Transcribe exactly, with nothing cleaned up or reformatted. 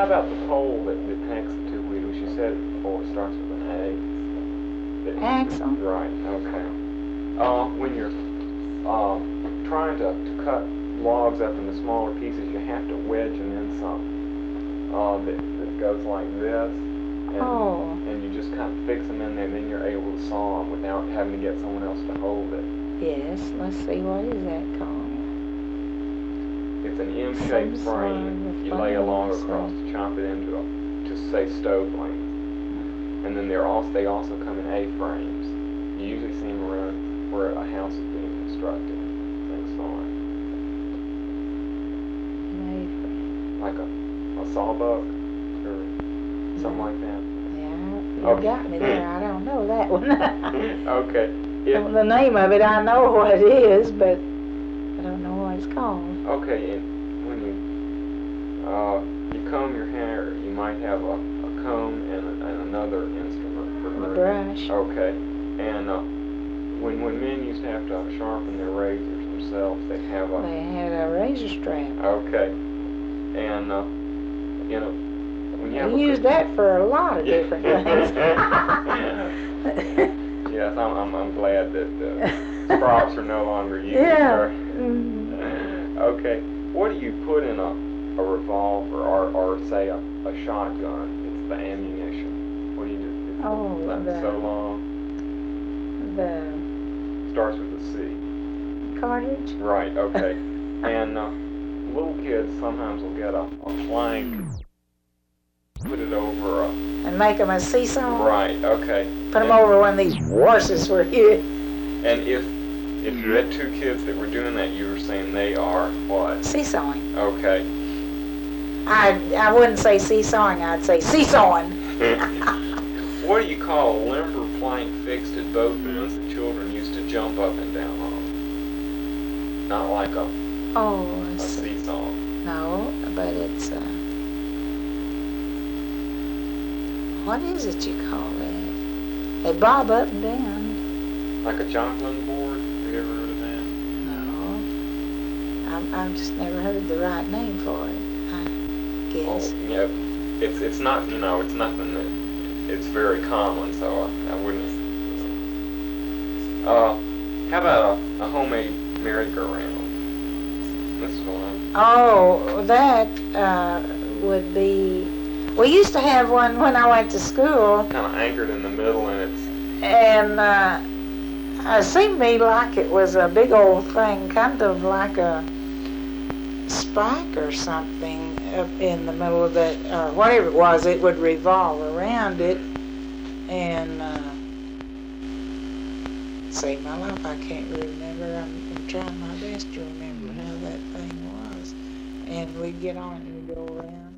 how about the pole that, that connects the two wheels? You said before it starts with an A. That, Axle. Right. Okay. Uh, when you're uh, trying to, to cut logs up into smaller pieces, you have to wedge them in something uh, that, that goes like this. And, Oh. and you just kind of fix them in there, and then you're able to saw them without having to get someone else to hold it. Yes. Let's see. What is that called? It's an M-shaped Some sort frame of you lay a log frame, across so- to chop it into a, to say stove length. And then they're also, they also come in A-frames. You usually see them around where a house is being constructed. Things like like a, a sawbuck or something like that. Yeah, you Okay. got me there. I don't know that one. Okay. If, The name of it, I know what it is, but I don't know what it's called. okay, and when you uh, you comb your hair, you might have a, a comb and, a, and another instrument for The grooming. brush. Okay. And uh, when when men used to have to sharpen their razors themselves, they have a They had a razor strap. okay. And uh, you know when you have We a use that for a lot of different things. Yes, I'm, I'm, I'm glad that uh, props are no longer used. Yeah. Or- Mhm. Okay, what do you put in a, a revolver or, or say a, a shotgun? It's the ammunition. What do you do? It's Oh, not the- so long. The Starts with a C. cartridge. Right, okay. And uh, little kids sometimes will get a, a plank, put it over a... And make them a seesaw. Right, okay. Put them And- over one of these horses for you. And if if you had two kids that were doing that, you were saying they are what? Seesawing. Okay. I I wouldn't say seesawing. I'd say seesawing. What do you call a limber plank fixed at both ends that children used to jump up and down on? Not like a, Oh, a I see. seesaw. No, but it's uh. What is it you call it? They bob up and down. Like a Joplin board? Have you ever heard of that? No, I've I've just never heard the right name for it. I guess. Oh, yeah. It's it's not, you know, it's nothing that, it's very common, so I, I wouldn't. Uh, how about a, a homemade merry-go-round? This is one. Oh, that uh, would be. We used to have one when I went to school, Kind of anchored in the middle, and it's and uh, it seemed to me like it was a big old thing, kind of like a spike or something up in the middle of that, or whatever it was. It would revolve around it, and uh, save my life, I can't remember. I'm, I'm trying my best to remember how that thing was, and we'd get on it and go around.